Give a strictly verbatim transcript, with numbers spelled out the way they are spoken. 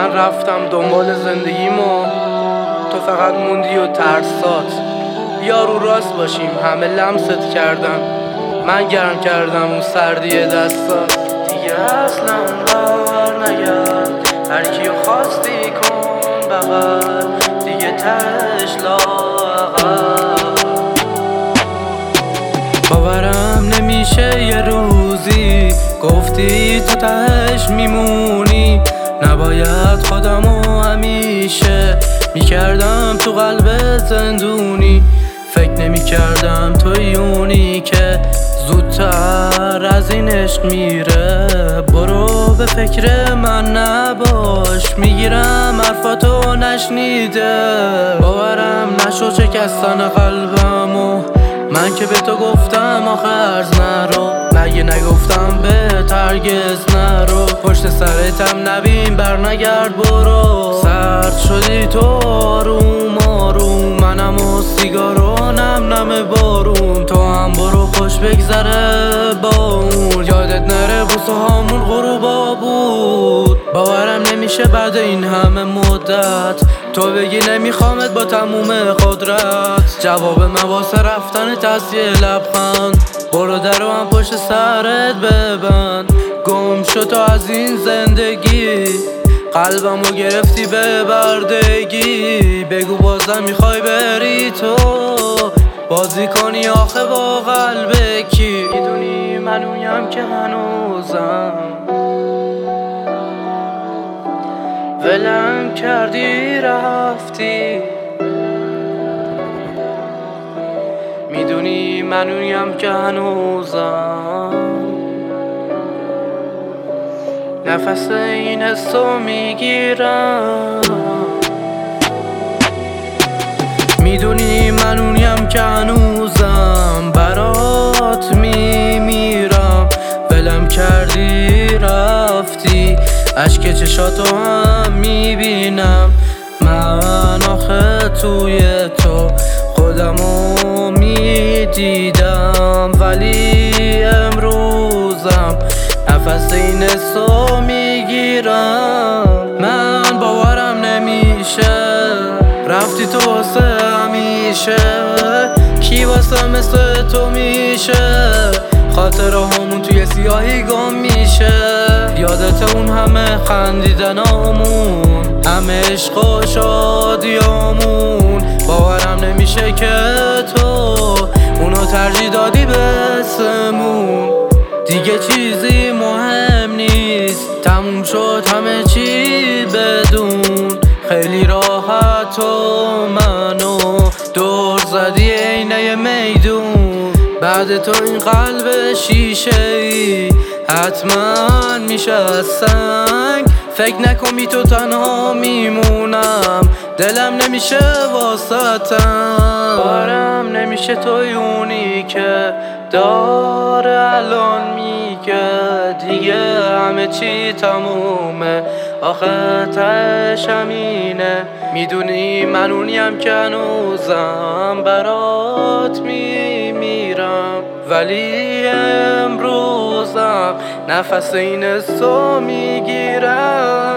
من رفتم دنبال زندگیم و تو فقط موندی و ترسات. بیا رو راست باشیم، همه لمست کردن، من گرم کردم اون سردی دستات. دیگه اصلا بر نگرد، هر کیو خواستی کن بغل، دیگه تش لاغر. باورم نمیشه یه روزی گفتی تو تهش میمونی. نباید خودمو همیشه میکردم تو قلب زندونی. فکر نمیکردم توی اونی که زودتر از این عشق میره. برو به فکر من نباش، میگیرم حرفاتو نشنیده. باورم نشو شکستن قلبمو، من که به تو گفتم آخه عرض نرو. مگه نگفتم به هرگز نرو، پشت سرتم نبین بر نگرد برو. سرد شدی تو آروم آروم، منم و سیگارو نم نم بارون. تو هم برو خوش بگذره با اون، یادت نره بوسه هامون غروبا بود. باورم نمیشه بعد این همه مدت تو بگی نمیخوامت با تموم قدرت. جواب من واسه رفتن تصیه لبخند، برو درو هم پشت سرت ببند. گم شو تو از این زندگی، قلبمو گرفتی به بردگی. بگو بازم میخوای بری تو، بازی کنی آخه با قلب کی؟ میدونی من اونیم که هنوزم ولم کردی رفتی. میدونی من اونیم که هنوزم نفس این حسو میگیرم. میدونی من اونیم که هنوزم برات میمیرم. ولم کردی رفتی، اشک چشاتو هم میبینم. من آخه توی تو خودمو میدیدم، ولی امروزم نفس این حسو میگیرم. من باورم نمیشه رفتی تو واسه همیشه. کی واسه مثل تو میشه؟ خاطره همون توی سیاهی گم میشه. یادت اون همه خندیدنامون، همه عشق و شادیامون. باورم نمیشه که تو اونو ترجیح دادی به اسمون. دیگه چیزی مهم نیست، تموم شد همه چی بدون. خیلی راحت تو منو دور زدی عینه میدون. بعد تو این قلب شیشه ای حتما میشه از سنگ. فکر نکن بی تو تنها میمونم، دلم نمیشه واسطم. بارم نمیشه توی اونی که داره الان میگه دیگه همه چی تمومه. آخه تهش همینه. میدونی من اونیم که هنوزم برات میمیرم، ولی امروزم نفس این حسو میگیرم.